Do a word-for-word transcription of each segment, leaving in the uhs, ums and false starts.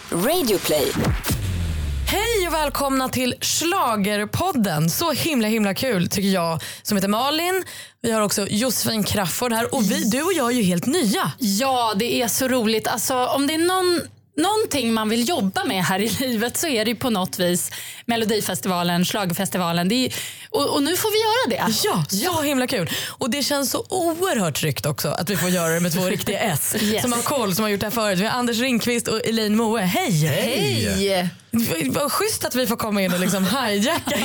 Radioplay. Hej och välkomna till Schlagerpodden. Så himla himla kul tycker jag, som heter Malin. Vi har också Josefin Crafoord här. Och vi, du och jag är ju helt nya. Ja, det är så roligt. Alltså, om det är någon, någonting man vill jobba med här i livet så är det ju på något vis Melodifestivalen, Schlagerfestivalen. Det är, och, och nu får vi göra det. Ja, så himla kul. Och det känns så oerhört tryggt också att vi får göra det med två riktiga S. Yes. Som har koll, som har gjort det här förut. Vi har Anders Ringqvist och Elaine Moe. Hej! Hej! Vad schysst att vi får komma in och liksom hijacka.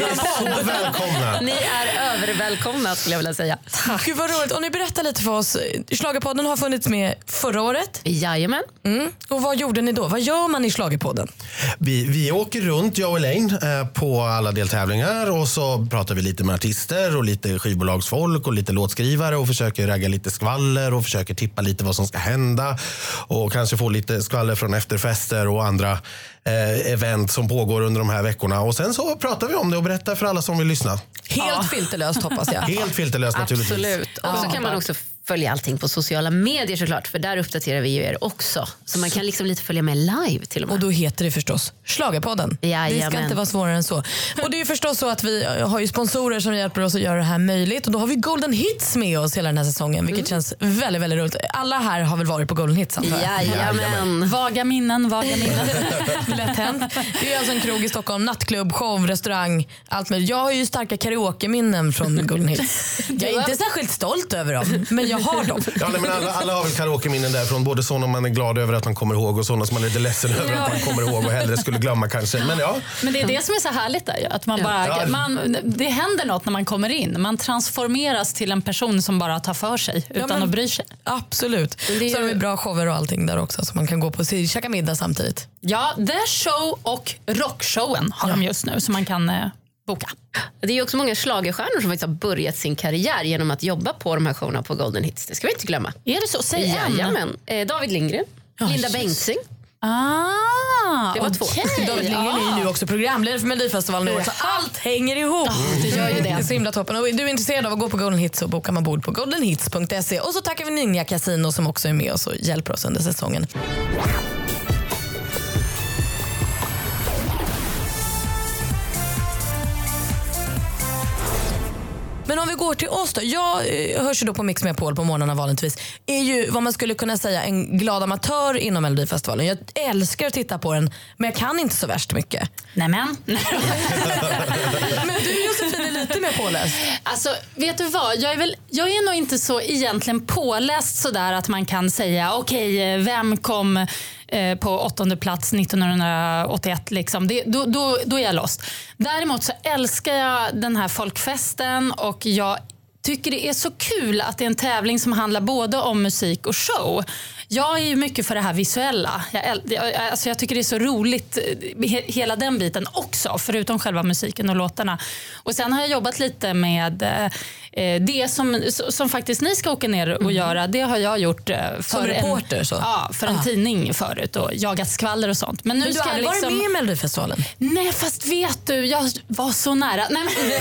Välkomna. Ni är övervälkomna skulle jag vilja säga. Tack. Gud vad roligt. Och ni berättar lite för oss. Schlagerpodden har funnits med förra året. Jajamän. Mm. Och vad gjorde ni då? Vad gör man i Schlagerpodden? Vi, vi åker runt, jag och Elaine, eh, på alla deltävlingar och så pratar vi lite med artister och lite skivbolagsfolk och lite låtskrivare och försöker ragga lite skvaller och försöker tippa lite vad som ska hända och kanske få lite skvaller från efterfester och andra eh, event som pågår under de här veckorna. Och sen så pratar vi om det och berättar för alla som vill lyssna. Helt ja. filterlöst hoppas jag. Helt filterlöst naturligtvis. Absolut. Och så kan man också följa allting på sociala medier såklart, för där uppdaterar vi ju er också. Så man kan liksom lite följa med live till och med. Och då heter det förstås Schlagerpodden. Jajamän. Det ska inte vara svårare än så. Och det är ju förstås så att vi har ju sponsorer som hjälper oss att göra det här möjligt. Och då har vi Golden Hits med oss hela den här säsongen, vilket mm. känns väldigt, väldigt roligt. Alla här har väl varit på Golden Hits, antar jag? Jajamän. Vaga minnen, vaga minnen. Lätt hänt. Det är alltså en krog i Stockholm, nattklubb, show, restaurang, allt med. Jag har ju starka karaoke-minnen från Golden Hits. Jag är inte särskilt stolt över dem, men jag har dem. Ja, men alla, alla har väl karaoke-minnen därifrån. Både sådana man är glad över att man kommer ihåg och sådana som man är lite ledsen över att man kommer ihåg och hellre skulle glömma kanske. Men, ja. men det är det som är så härligt där, att man bara, ja. man, det händer något när man kommer in. Man transformeras till en person som bara tar för sig utan ja, men, att bry sig. Absolut. Det är, så har vi bra shower och allting där också, så man kan gå på och käka middag samtidigt. Ja, The Show och Rockshowen har ja. de just nu, så man kan eh, boka. Det är också många schlagerstjärnor som faktiskt har börjat sin karriär genom att jobba på de här showerna på Golden Hits. Det ska vi inte glömma. Är det så? Säg en. Jajamän. Eh, David Lindgren, ja, Linda just. Bengtzing. Ah, det var två. Okay. David Lindgren ja. är ju nu också programledare för Melodifestivalen nu, så allt hänger ihop. Oh, det gör ju det. Det är så himla toppen. Och du är intresserad av att gå på Golden Hits, så bokar man bord på golden hits punkt se. Och så tackar vi Ninja Casino som också är med oss och hjälper oss under säsongen. Men om vi går till oss då. Jag hörs ju då på Mix med Paul på morgnarna vanligtvis. Är ju vad man skulle kunna säga en glad amatör inom Melodifestivalen. Jag älskar att titta på den, men jag kan inte så värst mycket. Nämen. Men du Josefin är lite mer påläst. Alltså, vet du vad? Jag är, väl, jag är nog inte så egentligen påläst så där att man kan säga okej, okay, vem kom på åttonde plats nittonhundraåttioett liksom. Det, då, då, då är jag lost. Däremot så älskar jag den här folkfesten och jag tycker det är så kul att det är en tävling som handlar både om musik och show. Jag är ju mycket för det här visuella. Jag, jag, alltså jag tycker det är så roligt, he, hela den biten också, förutom själva musiken och låtarna. Och sen har jag jobbat lite med eh, det som, som faktiskt ni ska åka ner och mm. göra. Det har jag gjort för, som reporter, en, så? Ja, för en ah. tidning förut och jagat skvaller och sånt. Men, nu men du ska har jag liksom... varit med i Melodifestivalen? Nej, fast vet du, jag var så nära. Nej, men...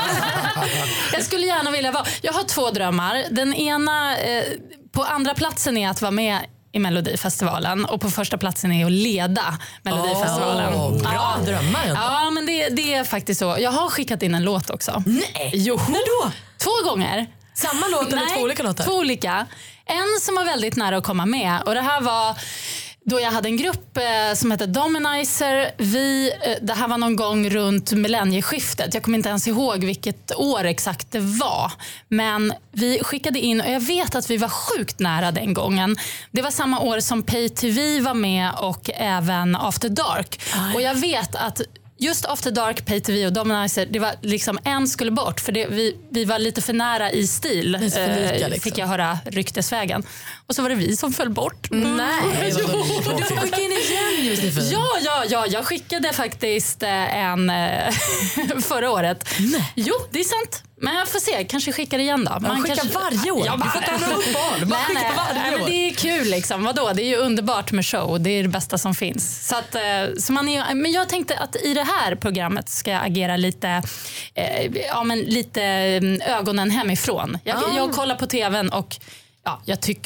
jag skulle gärna vilja vara. Jag har två drömmar. Den ena... Eh, på andra platsen är att vara med i Melodifestivalen och på första platsen är att leda Melodifestivalen. Oh, bra ja. drömmar. Ja, men det, det är faktiskt så. Jag har skickat in en låt också. Nej, jo. När då? Två gånger. Samma låt eller Nej, två olika låtar? Två olika. En som var väldigt nära att komma med och det här var... Då jag hade en grupp eh, som hette Dominizer. Vi, eh, det här var någon gång runt millennieskiftet. Jag kommer inte ens ihåg vilket år exakt det var. Men vi skickade in, och jag vet att vi var sjukt nära den gången. Det var samma år som Pay T V var med och även After Dark. Aj. Och jag vet att just After Dark, Pay T V och Dominizer, det var liksom en skulle bort. För det, vi, vi var lite för nära i stil, eh, liksom. Fick jag höra ryktesvägen. Och så var det vi som föll bort. Mm. Nej, jo. Du får skicka in igen just ja, ja, ja, jag skickade faktiskt en förra året. Nej. Jo, det är sant. Men jag får se, kanske skickar igen då. Man skickar kanske... varje år. Ja, man får ta upp barn. Man skickar varje år. Men det är kul liksom. Vadå? Det är ju underbart med show. Det är det bästa som finns. Så att, så man är, men jag tänkte att i det här programmet ska jag agera lite, eh, ja, men lite ögonen hemifrån. Jag, ah. jag kollar på tvn och ja, jag tycker ju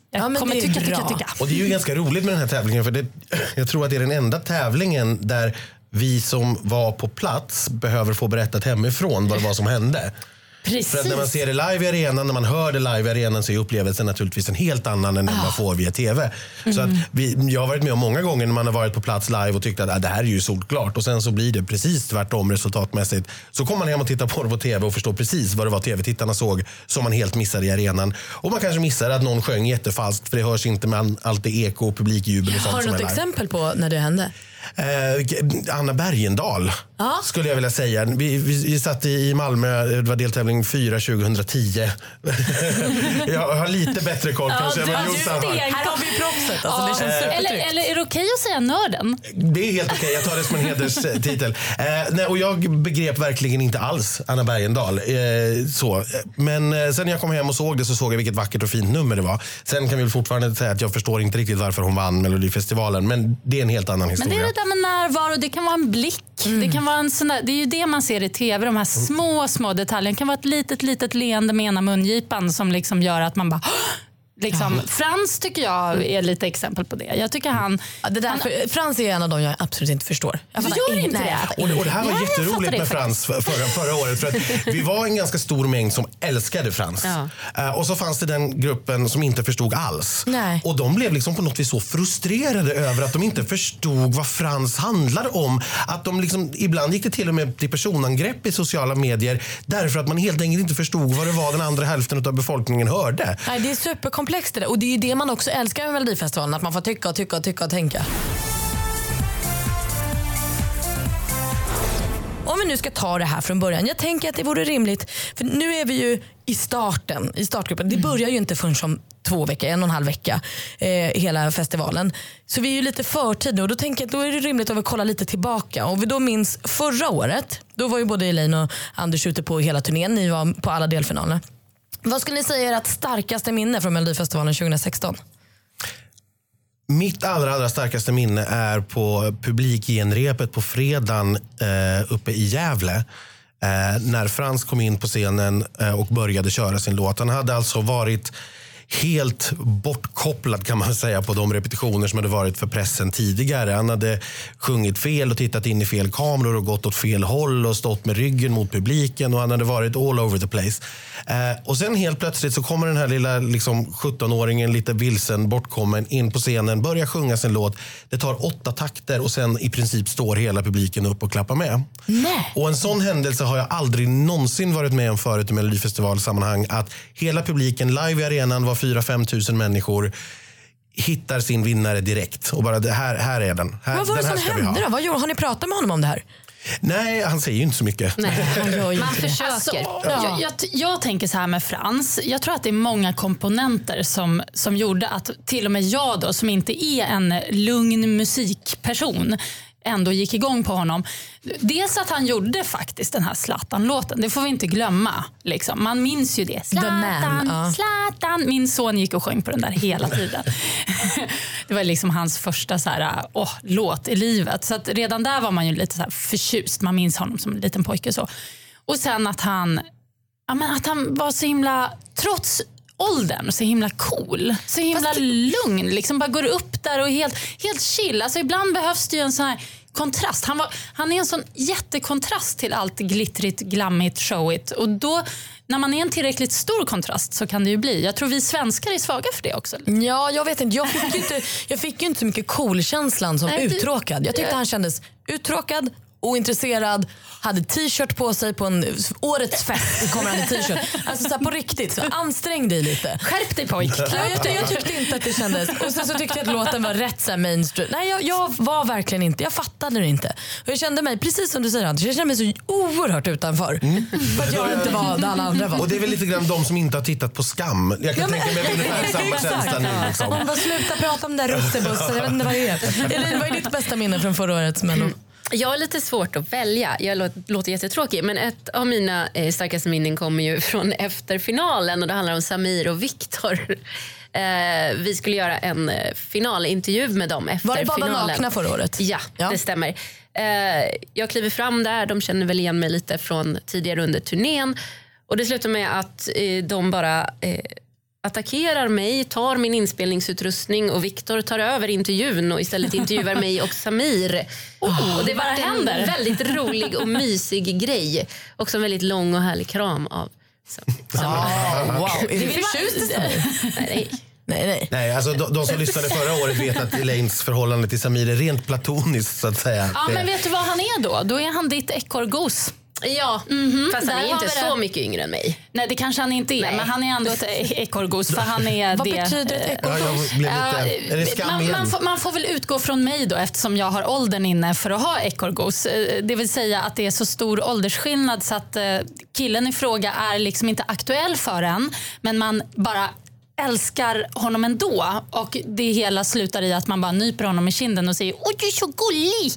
Jag Ja, men kommer det är tycka, tycka, bra. tycka. Och det är ju ganska roligt med den här tävlingen, för det, jag tror att det är den enda tävlingen där vi som var på plats behöver få berättat hemifrån vad det var som hände. Precis. För att när man ser det live i arenan, när man hör det live i arenan, så är upplevelsen naturligtvis en helt annan än den man får via tv. Mm. Så att vi, jag har varit med om många gånger när man har varit på plats live och tyckt att ah, det här är ju solklart, och sen så blir det precis tvärtom resultatmässigt. Så kommer man hem och tittar på det på tv och förstår precis vad det var tv-tittarna såg som man helt missade i arenan. Och man kanske missar att någon sjöng jättefalskt, för det hörs inte med allt det eko och publikjubel och sånt. Har du som något är live. exempel på när det hände? Eh, Anna Bergendahl Ja. skulle jag vilja säga. Vi, vi, vi satt i Malmö, det var deltävling fyra tjugohundratio. Jag har lite bättre koll kanske. du- Men du Jossan har- sten- Här har vi proffset. Alltså, det känns eller, supertryggt. eller är det okej att säga nörden? Det är helt okej, jag tar det som en hederstitel. Eh, nej, och jag begrep verkligen inte alls Anna Bergendahl. Eh, så. Men eh, sen när jag kom hem och såg det, så såg jag vilket vackert och fint nummer det var. Sen kan vi väl fortfarande säga att jag förstår inte riktigt varför hon vann Melodifestivalen. Men det är en helt annan Men historia. det är det där med närvaro, det kan vara en blick. Det, kan vara en sån där, det är ju det man ser i tv, de här små, små detaljerna. Det kan vara ett litet, litet leende med ena mungipan som liksom gör att man bara... Liksom, Frans tycker jag är lite exempel på det. Jag tycker han... Ja, det där, för, Frans är en av dem jag absolut inte förstår. Jag Du fattar gör ing- inte nej, det? jag fattar Och, och det här var Ja, jag fattar jätteroligt det med Frans för- förra, förra året. För att vi var en ganska stor mängd som älskade Frans. Ja. Eh, och så fanns det den gruppen som inte förstod alls. Nej. Och de blev liksom på något vis så frustrerade över att de inte förstod vad Frans handlade om. Att de liksom, ibland gick det till och med till personangrepp i sociala medier, därför att man helt enkelt inte förstod vad det var den andra hälften av befolkningen hörde. Nej, det är superkomplext det där. Och det är ju det man också älskar med Melodifestivalen, att man får tycka och tycka och tycka och tänka. Om vi nu ska ta det här från början. Jag tänker att det vore rimligt, för nu är vi ju i starten, i startgruppen. Det börjar ju inte förrän om två veckor, en och en halv vecka, eh, hela festivalen. Så vi är ju lite förtid nu, och då tänker jag att då är det rimligt att vi kollar lite tillbaka. Och vi då minns förra året, då var ju både Elaine och Anders ute på hela turnén. Ni var på alla delfinaler. Vad skulle ni säga är ert starkaste minne från Melodifestivalen tjugohundrasexton? Mitt allra, allra starkaste minne är på publikgenrepet på fredagen eh, uppe i Gävle. Eh, när Frans kom in på scenen eh, och började köra sin låt. Han hade alltså varit helt bortkopplad, kan man säga, på de repetitioner som hade varit för pressen tidigare. Han hade sjungit fel och tittat in i fel kameror och gått åt fel håll och stått med ryggen mot publiken, och han hade varit all over the place. Eh, och sen helt plötsligt så kommer den här lilla liksom, sjuttonåringen, lite vilsen, bortkommen, in på scenen, börjar sjunga sin låt. Det tar åtta takter och sen i princip står hela publiken upp och klappar med. Nej. Och en sån händelse har jag aldrig någonsin varit med om förut i Melodifestivalsammanhang, att hela publiken live i arenan var fyra fem tusen människor, hittar sin vinnare direkt och bara, det här, här är den. Här, Vad var det den här som ska vi hände ha. då? Vad gjorde, har ni pratat med honom om det här? Nej, han säger ju inte så mycket. Nej, Han gör ju man inte det. försöker. Alltså, jag, jag, jag tänker så här med Frans. Jag tror att det är många komponenter som, som gjorde att till och med jag då, som inte är en lugn musikperson, ändå gick igång på honom. Dels att han gjorde faktiskt den här Zlatan-låten. Det får vi inte glömma. Liksom. Man minns ju det. Zlatan, man, ja. Zlatan. Min son gick och sjöng på den där hela tiden. Det var liksom hans första så här, åh, låt i livet. Så att redan där var man ju lite så här förtjust. Man minns honom som en liten pojke. Så. Och sen att han, ja, men att han var så himla, trots åldern, så himla cool, så himla Fast- lugn, liksom bara går upp där och är helt, helt chill. Alltså ibland behövs det ju en sån här kontrast. Han, var, han är en sån jättekontrast till allt glittrigt, glammigt, showigt. Och då, när man är en tillräckligt stor kontrast, så kan det ju bli. Jag tror vi svenskar är svaga för det också. Ja, jag vet inte. Jag fick ju inte, jag fick ju inte så mycket cool-känslan som Nej, du- uttråkad. Jag tyckte han kändes uttråkad, ointresserad, hade t-shirt på sig på en årets fest, kommer han i t-shirt. Alltså så här, på riktigt, så ansträng dig lite. Skärp dig pojk. Ja, jag, jag tyckte inte att det kändes. Och sen så tyckte jag att låten var rätt så här mainstream. Nej, jag, jag var verkligen inte. Jag fattade det inte. Och jag kände mig, precis som du säger Anders, jag kände mig så oerhört utanför. Mm. För att jag inte var där alla andra var. Och det är väl lite grann de som inte har tittat på Skam. Jag kan Ja, men- tänka mig ungefär samma Exakt. känsla nu. Liksom. Man bara, sluta prata om den där russebussen. Jag vet inte vad det är. Eller vad är ditt bästa minne från förra årets Mello? Jag har lite svårt att välja. Jag låter, låter jättetråkig, men ett av mina eh, starkaste minnen kommer ju från efter finalen, och det handlar om Samir och Viktor. Eh, vi skulle göra en eh, finalintervju med dem efter Var det bara finalen. nakna förra året? Ja, Ja. det stämmer. Eh, jag kliver fram där, de känner väl igen mig lite från tidigare under turnén, och det slutar med att eh, de bara eh, attackerar mig, tar min inspelningsutrustning och Viktor tar över intervjun och istället intervjuar mig och Samir. Oh, och det var en väldigt rolig och mysig grej. Också en väldigt lång och härlig kram av Samir. Oh, wow, är du förtjust i Samir? Nej. Nej, nej. Nej, alltså de, de som lyssnade förra året vet att Elaines förhållande till Samir är rent platoniskt så att säga. Ja, men vet du vad han är då? Då är han ditt ekorrgos. Ja, mm-hmm. Fast han är inte så mycket yngre än mig. Nej, det kanske han inte är, Nej. men han är ändå ett ekorrgos för han är Vad det. betyder ett ekorrgos? Ja, är det skam man, man, får, man får väl utgå från mig då eftersom jag har åldern inne för att ha ekorrgos. Det vill säga att det är så stor åldersskillnad så att killen i fråga är liksom inte aktuell för en, men man bara älskar honom ändå och det hela slutar i att man bara nyper honom i kinden och säger åh, du är så gullig.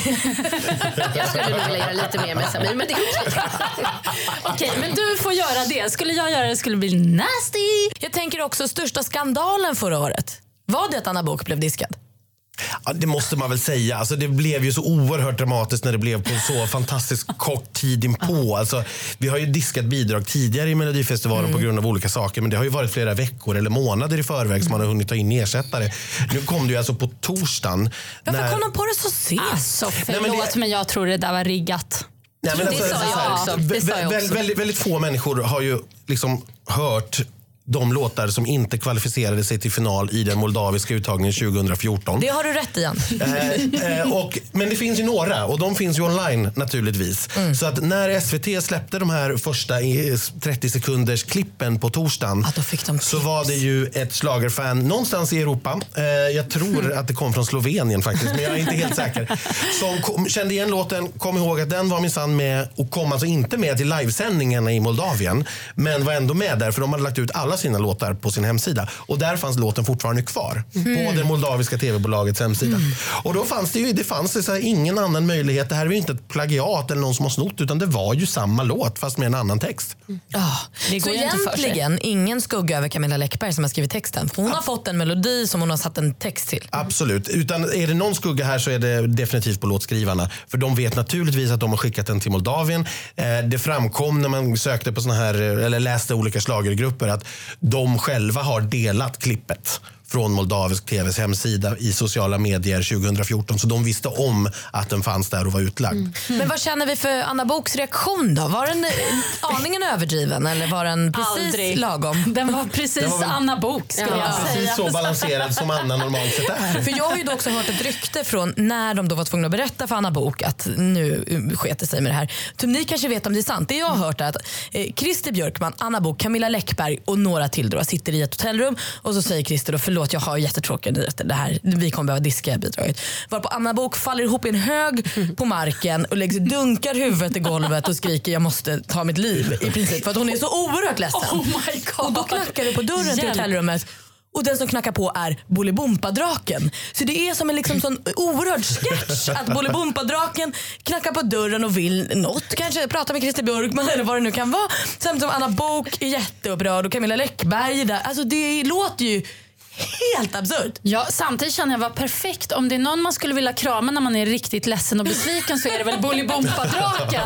Jag skulle nog vilja göra lite mer med Samir, men det är okej. Okej, men du får göra det. Skulle jag göra det skulle det bli nasty. Jag tänker också största skandalen förra året. Var det att Anna Bok blev diskad? Ja, det måste man väl säga. Alltså, det blev ju så oerhört dramatiskt när det blev på så fantastiskt kort tid inpå. Alltså, vi har ju diskat bidrag tidigare i Melodifestivalen mm. på grund av olika saker. Men det har ju varit flera veckor eller månader i förväg som man har hunnit ta in ersättare. Nu kom det ju alltså på torsdagen. Varför när... kom de på det så sent? Alltså, förlåt, Nej, men, det... men jag tror det där var riggat. Nej, men alltså, det sa jag också. Det sa jag också. Väldigt, väldigt, väldigt få människor har ju liksom hört de låtar som inte kvalificerade sig till final i den moldaviska uttagningen tjugo fjorton. Det har du rätt i, eh, eh, och, men det finns ju några och de finns ju online naturligtvis. Mm. Så att när S V T släppte de här första trettio sekunders klippen på torsdagen ah, fick de så var det ju ett schlagerfan någonstans i Europa. Eh, jag tror mm. att det kom från Slovenien faktiskt, men jag är inte helt säker. Som kom, kände igen låten, kom ihåg att den var minsann med och kom alltså inte med till livesändningarna i Moldavien, men var ändå med där för de hade lagt ut alla sina låtar på sin hemsida. Och där fanns låten fortfarande kvar mm. på det moldaviska tv-bolagets hemsida. Mm. Och då fanns det ju det fanns det så här, ingen annan möjlighet. Det här var ju inte ett plagiat eller någon som har snott, utan det var ju samma låt fast med en annan text. Mm. Oh, det går så egentligen ingen skugga över Camilla Läckberg som har skrivit texten. Hon har ja. fått en melodi som hon har satt en text till. Absolut. Utan är det någon skugga här så är det definitivt på låtskrivarna. För de vet naturligtvis att de har skickat den till Moldavien. Eh, det framkom när man sökte på såna här eller läste olika schlagergrupper att de själva har delat klippet från moldavisk tvs hemsida i sociala medier tjugo fjorton, så de visste om att den fanns där och var utlagd. Mm. Mm. Men vad känner vi för Anna Boks reaktion då? Var den aningen överdriven eller var den precis Aldrig. lagom? Den var precis den var väl, Anna Bok skulle ja, jag precis säga. Så balanserad som Anna normalt sett är. För jag har ju också hört ett rykte från när de då var tvungna att berätta för Anna Bok att nu sket sig med det här. Så ni kanske vet om det är sant. Det jag har hört är att eh, Christer Björkman, Anna Bok, Camilla Läckberg och några till då sitter i ett hotellrum och så säger Christer då, förlåt jag har jättetråkiga nyheter, det här, vi kommer behöva diska bidraget. Varpå Anna Bok faller ihop i en hög på marken och läggs, dunkar huvudet i golvet och skriker jag måste ta mitt liv i princip för att hon är så oerhört ledsen. Oh my God. Och då knackar det på dörren Hjälp. till hotellrummet. Och den som knackar på är Bolibompa-draken. Så det är som en liksom sån oerhörd sketch att Bolibompa-draken knackar på dörren och vill något. Kanske prata med Christer Björkman eller vad det nu kan vara. Samtidigt som Anna Bok är jätteupprörd och Camilla Läckberg är där. Alltså det låter ju helt absurd. Ja, samtidigt känner jag var perfekt. Om det är någon man skulle vilja krama när man är riktigt ledsen och besviken så är det väl Bolibompa-draken.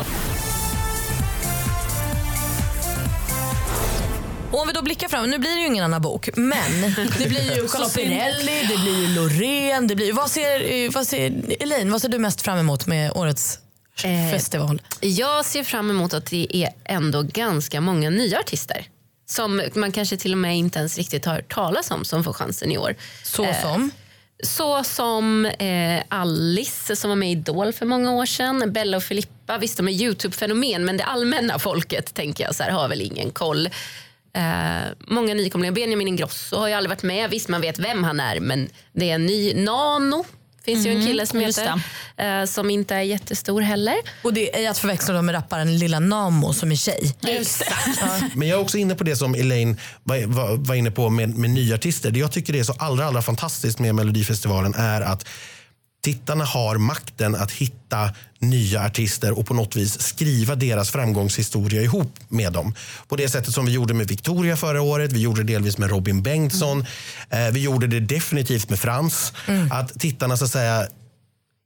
Och om vi då blickar fram, nu blir det ju ingen Anna Bok, men det blir ju Charlotte Perrelli, det blir ju Loreen, det blir vad ser, vad ser Elaine, vad ser du mest fram emot med årets eh, festival? Jag ser fram emot att det är ändå ganska många nya artister som man kanske till och med inte ens riktigt har hört talas om som får chansen i år. Så som? Eh, så som eh, Alice som var med i Idol för många år sedan, Bella och Filippa, visst de är YouTube-fenomen men det allmänna folket tänker jag så här, har väl ingen koll. Uh, många nykomlingar. Benjamin Ingrosso har ju aldrig varit med. Visst man vet vem han är, men det är en ny Nano. Finns mm, ju en kille som heter uh, som inte är jättestor heller. Och det är att förväxla dem med rapparen Lilla Namo som är tjej. Exakt. Ja. Men jag är också inne på det som Elaine var, var, var inne på med, med nya artister. Det jag tycker det är så allra, allra fantastiskt med Melodifestivalen är att tittarna har makten att hitta nya artister och på något vis skriva deras framgångshistoria ihop med dem. På det sättet som vi gjorde med Victoria förra året, vi gjorde det delvis med Robin Bengtsson, mm. eh, vi gjorde det definitivt med Frans. Mm. Att tittarna så att säga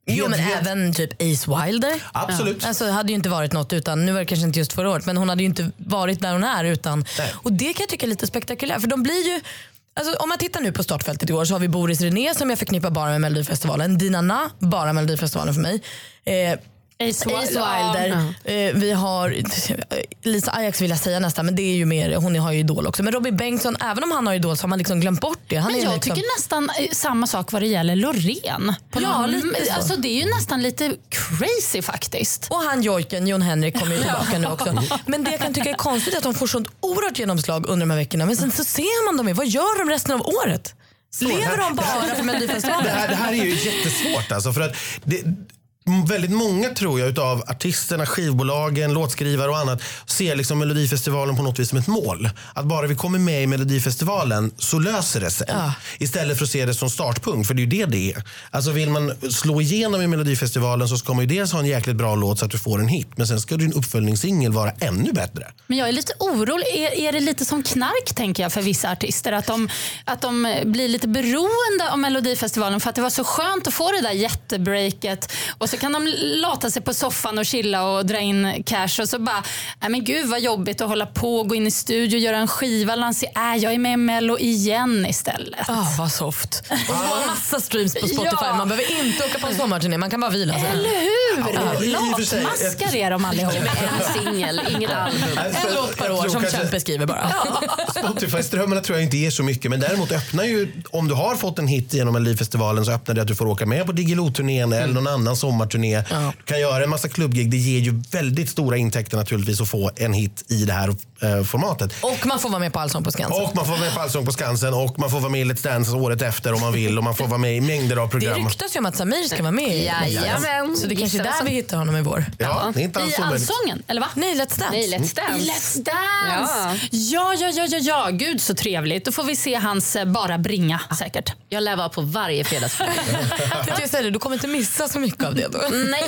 Jo, men helt... även typ Ace Wilder. Absolut. Ja. Alltså, det hade ju inte varit något utan, nu var det kanske inte just förra året, men hon hade ju inte varit där hon är utan. Nej. Och det kan jag tycka är lite spektakulärt, för de blir ju, alltså, om man tittar nu på startfältet i år så har vi Boris René som jag förknippar bara med Melodifestivalen, Dina Na, bara Melodifestivalen för mig. Eh, Ace Wilder. Ja. Eh, vi har Lisa Ajax vill jag säga nästan, men det är ju mer, hon har ju Idol också. Men Robin Bengtsson, även om han har Idol så har man liksom glömt bort det. Han men är jag liksom... tycker nästan samma sak vad det gäller Loreen. På ja, någon... lite alltså, det är ju nästan lite crazy faktiskt. Och han Jojken, Jon Henrik kommer ju tillbaka nu också. Men det jag kan tycka är konstigt är att de får sånt oerhört genomslag under de här veckorna. Men sen så ser man dem i, vad gör de resten av året? Lever de bara för Melodifestivalen? Det här, det här är ju jättesvårt alltså, för att det, väldigt många tror jag utav artisterna, skivbolagen, låtskrivare och annat ser liksom Melodifestivalen på något vis som ett mål. Att bara vi kommer med i Melodifestivalen så löser det sig. Ja. Istället för att se det som startpunkt, för det är ju det det är. Alltså vill man slå igenom i Melodifestivalen så ska man ju dels ha en jäkligt bra låt så att du får en hit, men sen ska din uppföljningssingel vara ännu bättre. Men jag är lite orolig. Är, är det lite som knark tänker jag för vissa artister? Att de, att de blir lite beroende av Melodifestivalen för att det var så skönt att få det där jättebreaket och så kan de lata sig på soffan och chilla och dra in cash och så bara, nej men gud vad jobbigt att hålla på och gå in i studio och göra en skiva, lansera, äh, jag är med i Mello igen istället. Ja, oh, vad soft. Och så har massa streams på Spotify. Ja. Man behöver inte åka på en sommarturné, man kan bara vila sig. Eller hur? Ja, latmaskar är de allihop. En singel, inget album. En låt per år som Kämpe skriver bara. Ja. Spotify-strömmarna tror jag inte är så mycket, men däremot öppnar ju, om du har fått en hit genom Melodifestivalen så öppnar det att du får åka med på Diggiloo-turnén eller någon annan sommarturné. Ja. Du kan göra en massa klubbgig. Det ger ju väldigt stora intäkter naturligtvis att få en hit i det här eh, formatet. Och man får vara med på Allsång på Skansen. Och man får vara med på Allsång på Skansen och man får vara med i Let's Dance året efter om man vill och man får vara med i mängder av program. Det ryktas ju om att Samir ska vara med i. Jajamän. Så det kanske är där vi hittar honom i vår. Ja, det är inte alls I Allsången, eller va? Nej, Let's Dance. Nej, Let's Dance. I Let's Dance. Ja. ja, ja, ja, ja, ja. Gud så trevligt. Då får vi se hans bara bringa säkert. Jag lär vara på varje fredagsfråga. Jag säger det, du kommer inte missa så mycket av det då. Nej.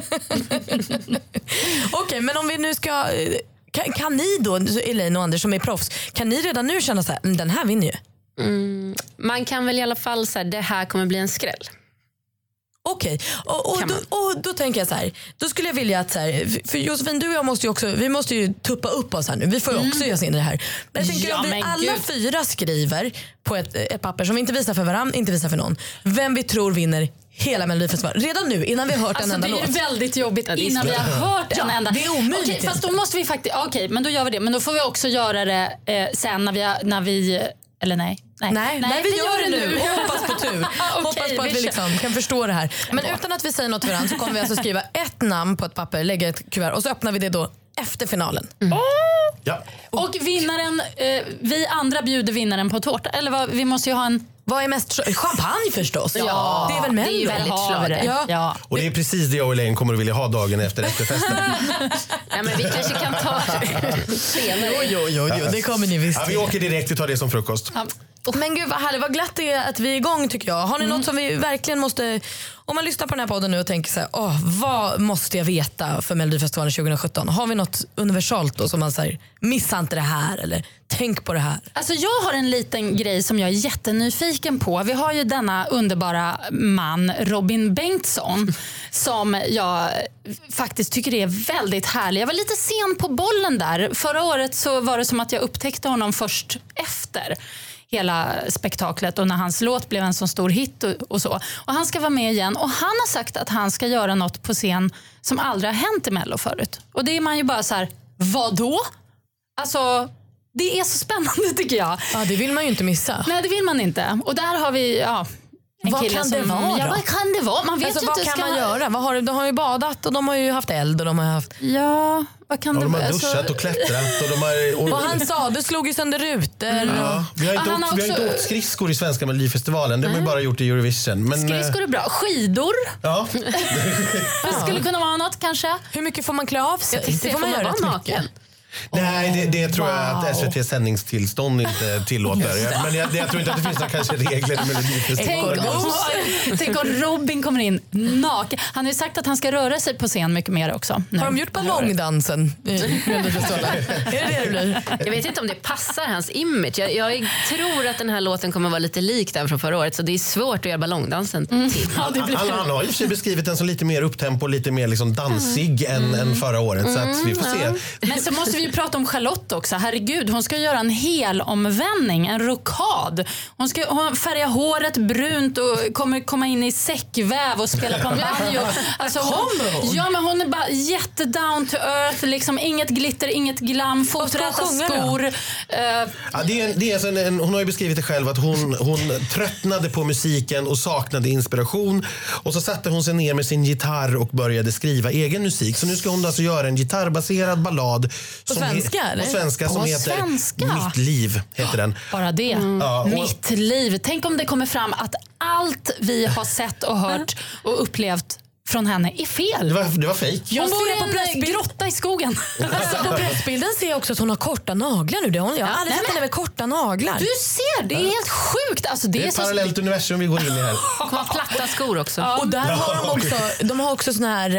Okej, okay, men om vi nu ska... Kan, kan ni då, Elaine och Anders som är proffs, kan ni redan nu känna så här, den här vinner ju? Mm, man kan väl i alla fall säga det här kommer bli en skräll. Okej, okay. och, och, då, och då tänker jag så här, då skulle jag vilja att så här, för Josefin, du och jag måste ju också, vi måste ju tuppa upp oss här nu, vi får ju också mm. göra oss in i det här. Men jag tänker ja, om vi alla Gud. fyra skriver på ett, ett papper som vi inte visar för varandra, inte visar för någon, vem vi tror vinner hela Melodifestivalen. Redan nu, innan vi har hört alltså, en enda låt. Det är väldigt jobbigt innan vi har hört ja, en enda. Det är omöjligt. Okej, fast då måste vi faktiskt, okej, okay, men då gör vi det. Men då får vi också göra det eh, sen när vi, när vi eller nej. Nej, nej, nej vi, vi gör det nu. Hoppas på tur. Okay, Hoppas på att vi liksom kan förstå det här. Men utan att vi säger något för varandra så kommer vi alltså skriva ett namn på ett papper, lägga ett kuvert och så öppnar vi det då efter finalen. Mm. Oh! Ja. Och vinnaren, eh, vi andra bjuder vinnaren på tårta. Eller vad, vi måste ju ha en... Vad är mest champagne förstås? Ja, det är väl Mello. Det är ju väldigt slaget. Ja. Ja. Och det är precis det jag och Elaine kommer att vilja ha dagen efter efterfesten. Ja, men vi kanske kan ta senare. Jo, jo, jo, jo. Det kommer ni visst. Ja, vi åker direkt, vi tar det som frukost. Ja. Men gud vad härligt, vad glatt det är att vi är igång tycker jag. Har ni mm. något som vi verkligen måste, om man lyssnar på den här podden nu och tänker så här, åh, vad måste jag veta för Melodifestivalen tjugo sjutton? Har vi något universalt då som man säger, missa inte det här eller tänk på det här? Alltså jag har en liten grej som jag är jättenyfiken på. Vi har ju denna underbara man Robin Bengtsson som jag faktiskt tycker är väldigt härlig. Jag var lite sen på bollen där. Förra året så var det som att jag upptäckte honom först efter hela spektaklet och när hans låt blev en så stor hit och, och så. Och han ska vara med igen och han har sagt att han ska göra något på scen som aldrig har hänt i Mello förut. Och det är man ju bara så här, vad då? Alltså, det är så spännande tycker jag. Ja, det vill man ju inte missa. Nej, det vill man inte. Och där har vi, ja... Vad kan det som, vara då? Ja, vad kan det vara? Man vet alltså, ju vad inte. Vad kan ska... man göra? Vad har, de har ju badat och de har ju haft eld och de har haft... Ja, vad kan ja, det de vara? har duschat alltså... och klättrat. Och, de har... och han sa, det slog ju sönder rutor. Mm. Ja, vi har inte, åkt, också... vi har inte åkt skridskor i svenska Melodifestivalen. Det har vi bara gjort i Eurovision. Men... Skridskor är bra. Skidor. Ja. Det skulle kunna vara något kanske. Hur mycket får man klä av sig? Det får man, man göra rätt mycket. Nej, det, det tror wow. jag att S V T sändningstillstånd inte tillåter. Men jag, jag tror inte att det finns några kanske regler med Melodifestivalen. Tänk, tänk om Robin kommer in naken. Han har ju sagt att han ska röra sig på scen mycket mer också. Nu. Har de gjort ballongdansen i Melodifestivalen? Är det det det blir? Jag vet inte om det passar hans image. Jag, jag tror att den här låten kommer vara lite lik den från förra året. Så det är svårt att göra ballongdansen till. Mm. Ja, det blir han, han har ju beskrivit den som lite mer upptempo, lite mer liksom dansig mm. än, än förra året. Så att vi får se. Mm. Men så måste vi ju prata om Charlotte också. Herregud, hon ska göra en hel omvändning, en rokad. Hon ska hon färga håret brunt och kommer komma in i säckväv och spela på en banjo. Alltså, hon, ja, men hon är bara jätte down to earth, liksom inget glitter, inget glam, foträta skor. Uh, ja, det är, det är alltså en, en, hon har ju beskrivit det själv att hon, hon tröttnade på musiken och saknade inspiration, och så satte hon sig ner med sin gitarr och började skriva egen musik. Så nu ska hon alltså göra en gitarrbaserad ballad på svenska, he- eller? På svenska på som heter svenska. Mitt liv heter den. Bara det. Mm. Ja, och... Mitt liv. Tänk om det kommer fram att allt vi har sett och hört och upplevt från henne är fel. Det var, det var fejk. Hon bor i en grotta i skogen. Alltså, på pressbilden ser jag också att hon har korta naglar nu. Det har hon, jag har aldrig sett henne med korta naglar. Du ser, det är helt sjukt. Alltså, det, det är ett så... parallellt universum vi går in i här. Hon har platta skor också. Ja. Och där har de också, de har också sån här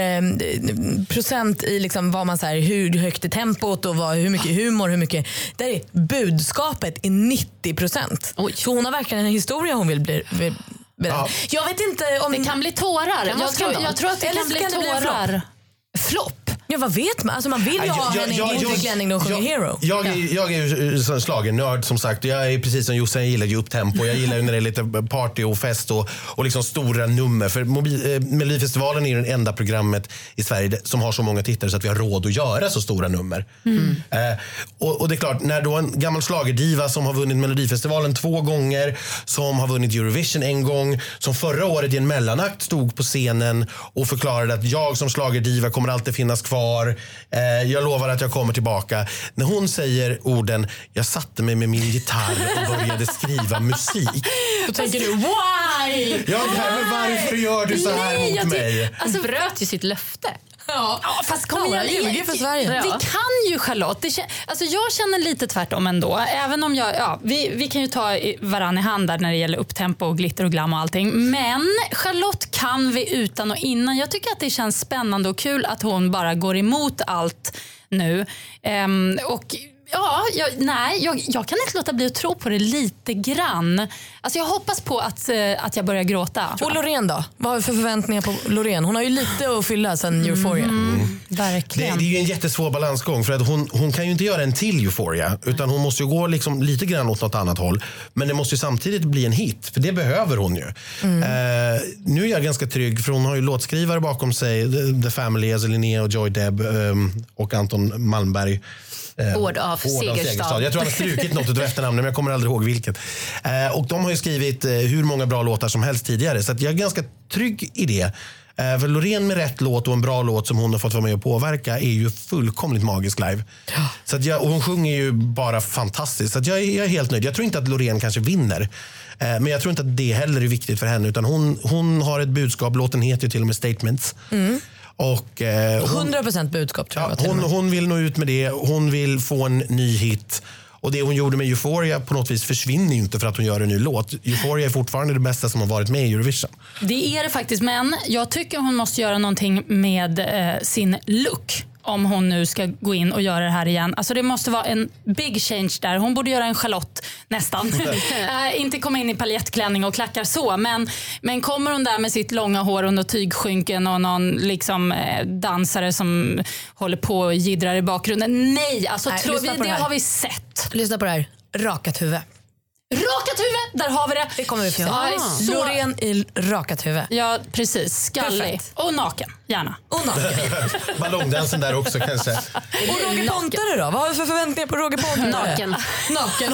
eh, procent i liksom vad man så här, hur högt är tempot och vad, hur mycket humor, hur mycket. Där är budskapet är nittio procent. Så hon har verkligen en historia hon vill bli... Vill, Ja. Jag vet inte om det kan bli tårar. Jag tror, jag tror att det Eller kan bli kan det tårar. Bli flopp. Ja, vad vet man? Alltså man vill ju ha henne i interklänning och sjunga Hero. Jag, jag, jag är ju schlagernörd som sagt. Jag är precis som Jossan, jag gillar ju upptempo. Jag gillar ju när det är lite party och fest och, och liksom stora nummer. För mobil, eh, Melodifestivalen är ju det enda programmet i Sverige som har så många tittare så att vi har råd att göra så stora nummer. Mm. Eh, och, och det är klart, när då en gammal schlagerdiva som har vunnit Melodifestivalen två gånger, som har vunnit Eurovision en gång, som förra året i en mellanakt stod på scenen och förklarade att jag som schlagerdiva kommer alltid finnas kvar. Eh, jag lovar att jag kommer tillbaka. När hon säger orden, jag satte mig med min gitarr och började skriva musik. Då tänker du, why? Ja, men varför gör du så här Nej, mot ty- mig? Alltså bröt ju sitt löfte. Ja, ja fast kom ja, igen, ljuger för Sverige. Vi kan ju Charlotte. Det kän- alltså jag känner lite tvärtom ändå. Även om jag, ja, vi, vi kan ju ta varann i hand där när det gäller upptempo och glitter och glam och allting. Men Charlotte kan vi utan och innan. Jag tycker att det känns spännande och kul att hon bara går emot allt nu. Ehm, och Ja, jag, nej, jag, jag kan inte låta bli att tro på det lite grann. Alltså jag hoppas på att, att jag börjar gråta. Och Loreen då? Vad har vi för förväntningar på Loreen? Hon har ju lite att fylla sen Euphoria. Mm, mm. Verkligen. Det, det är ju en jättesvår balansgång för att hon, hon kan ju inte göra en till Euphoria utan hon måste ju gå liksom lite grann åt något annat håll. Men det måste ju samtidigt bli en hit för det behöver hon ju. Mm. Eh, nu är jag ganska trygg för hon har ju låtskrivare bakom sig. The, The Family, alltså Linnea och Joy Deb um, och Anton Malmberg. Eh, Ord av Segerstad. Jag tror han har strukit något av efternamnet men jag kommer aldrig ihåg vilket. Eh, och de har ju skrivit eh, hur många bra låtar som helst tidigare så att jag är ganska trygg i det. Eh, för Loreen med rätt låt och en bra låt som hon har fått vara med och påverka är ju fullkomligt magisk live. Ja. Så att jag, och hon sjunger ju bara fantastiskt. Så att jag, jag är helt nöjd. Jag tror inte att Loreen kanske vinner. Eh, men jag tror inte att det heller är viktigt för henne utan hon, hon har ett budskap. Låten heter ju till och med Statements. Mm. Och, eh, hon, hundra procent budskap tror jag. Ja, hon, hon vill nå ut med det. Hon vill få en ny hit. Och det hon gjorde med Euphoria på något vis försvinner ju inte för att hon gör en ny låt. Euphoria är fortfarande det bästa som har varit med i Eurovision. Det är det faktiskt, men jag tycker hon måste göra någonting med eh, sin look. Om hon nu ska gå in och göra det här igen. Alltså det måste vara en big change där. Hon borde göra en Charlotte nästan. äh, inte komma in i paljettklänning och klackar så. Men, men kommer hon där med sitt långa hår under tygskynken och någon liksom, eh, dansare som håller på och jiddrar i bakgrunden. Nej, alltså Nej, tror vi, det, det har vi sett. Lyssna på det här. Rakat huvud. Rakat huvud, där har vi det. Det kommer vi få göra. Ja, så... Loreen i rakat huvud. Ja, precis. Skallig. Perfekt. Och naken, gärna. Och naken. Ballongdansen där också kanske. Och Roger Pontare då? Vad har vi för förväntningar på Roger Pontare? Naken. Naken.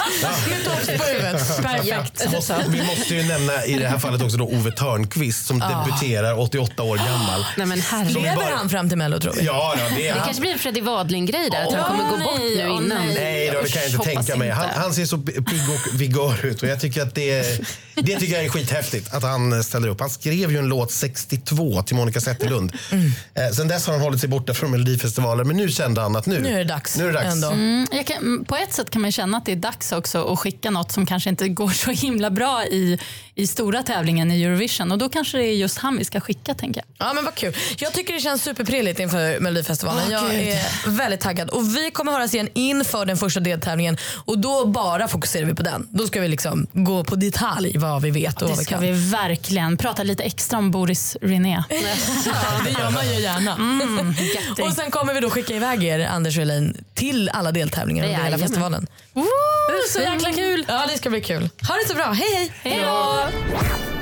Med tops på huvudet. Perfekt. Måste, vi måste ju nämna i det här fallet också då Ove Törnqvist som ah. debuterar åttioåtta år gammal. Nej, men lever bara... han fram till Mello tror vi? Ja, ja, det är det kanske blir en Freddy Wadling-grej där. Att oh, han kommer gå bort nu innan. Nej, då, det kan jag inte tänka mig. Han, han ser så pigg och och vigör ut. Och jag tycker att det, det tycker jag är skithäftigt att han ställer upp. Han skrev ju en låt sextiotvå till Monica Zetterlund. Mm. Eh, sen dess har han hållit sig borta från Melodifestivalen, men nu kände han att nu, nu är det dags. Nu är det dags. Ändå. Mm, jag kan, på ett sätt kan man känna att det är dags också att skicka något som kanske inte går så himla bra i, i stora tävlingen i Eurovision. Och då kanske det är just han vi ska skicka, tänker jag. Ja, men vad kul. Jag tycker det känns superprilligt inför Melodifestivalen. Oh, jag Gud. är väldigt taggad. Och vi kommer höras igen inför den första deltävlingen. Och då bara fokuserar vi på den. Då ska vi liksom gå på detalj vad vi vet och det vad vi ska kan. vi verkligen prata lite extra om Boris René. Ja, det gör man ju gärna. Mm, och sen kommer vi då skicka iväg er, Anders och Elaine, till alla deltävlingar under hela festivalen. Woo, så jäkla kul. Ja, det ska bli kul. Ha det så bra. Hej hej. Hej då.